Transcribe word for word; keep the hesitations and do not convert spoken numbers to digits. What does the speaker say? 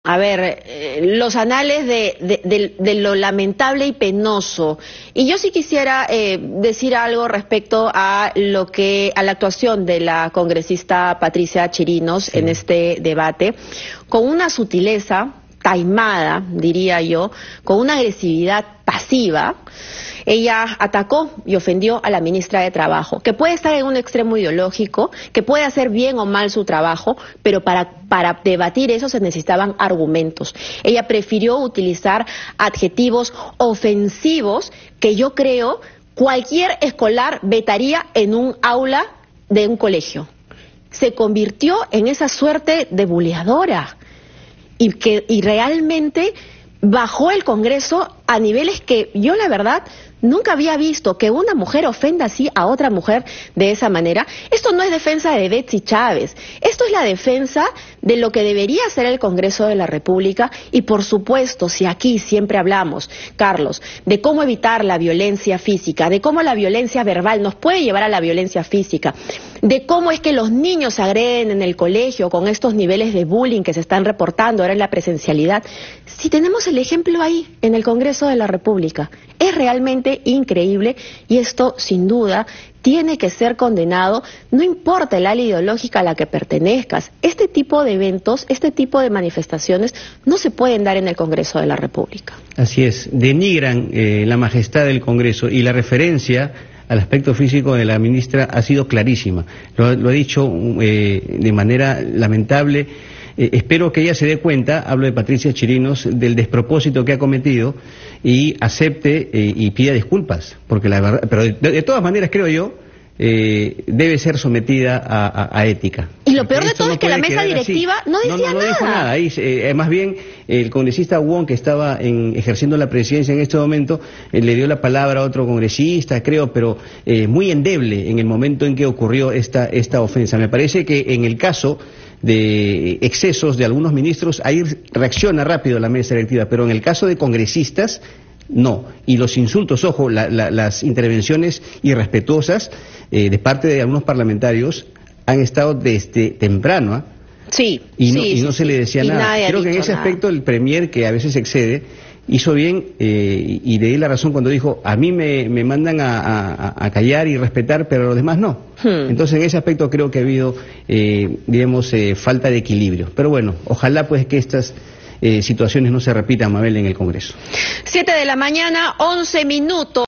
A ver, eh, los anales de, de, de, de lo lamentable y penoso. Y yo sí quisiera eh, decir algo respecto a lo que a la actuación de la congresista Patricia Chirinos sí. en este debate, con una sutileza taimada, diría yo, con una agresividad pasiva. Ella atacó y ofendió a la ministra de Trabajo, que puede estar en un extremo ideológico, que puede hacer bien o mal su trabajo, pero para, para debatir eso se necesitaban argumentos. Ella prefirió utilizar adjetivos ofensivos que yo creo cualquier escolar vetaría en un aula de un colegio. Se convirtió en esa suerte de buleadora y, que, y realmente bajó el Congreso a niveles que yo la verdad nunca había visto, que una mujer ofenda así a otra mujer de esa manera. Esto no es defensa de Betsy Chávez, esto es la defensa de lo que debería ser el Congreso de la República. Y por supuesto, si aquí siempre hablamos, Carlos, de cómo evitar la violencia física, de cómo la violencia verbal nos puede llevar a la violencia física, de cómo es que los niños se agreden en el colegio con estos niveles de bullying que se están reportando ahora en la presencialidad, si tenemos el ejemplo ahí en el Congreso de la República, es realmente increíble y esto sin duda tiene que ser condenado, no importa el ala ideológica a la que pertenezcas. Este tipo de eventos, este tipo de manifestaciones no se pueden dar en el Congreso de la República. Así es, denigran eh, la majestad del Congreso y la referencia al aspecto físico de la ministra ha sido clarísima. Lo, lo ha dicho eh, de manera lamentable. Eh, espero que ella se dé cuenta, hablo de Patricia Chirinos, del despropósito que ha cometido y acepte eh, y pida disculpas, porque la verdad, pero de, de todas maneras creo yo, eh, debe ser sometida a, a, a ética. Y lo peor de todo no es que la mesa directiva así. no decía no, no, no nada. Dijo nada. Ahí, eh, más bien, el congresista Wong, que estaba en, ejerciendo la presidencia en este momento, eh, le dio la palabra a otro congresista, creo, pero eh, muy endeble en el momento en que ocurrió esta, esta ofensa. Me parece que en el caso de excesos de algunos ministros, ahí reacciona rápido la mesa directiva, pero en el caso de congresistas, no. Y los insultos, ojo, la, la, las intervenciones irrespetuosas eh, de parte de algunos parlamentarios han estado desde temprano, ¿eh? Sí, y no, sí, y no sí, se le decía sí. nada. Creo que en ese nada. aspecto el premier, que a veces excede, hizo bien eh, y le di la razón cuando dijo, a mí me, me mandan a, a, a callar y respetar, pero a los demás no. Hmm. Entonces en ese aspecto creo que ha habido, eh, digamos, eh, falta de equilibrio. Pero bueno, ojalá pues que estas eh, situaciones no se repitan, Mabel, en el Congreso. Siete de la mañana, once minutos.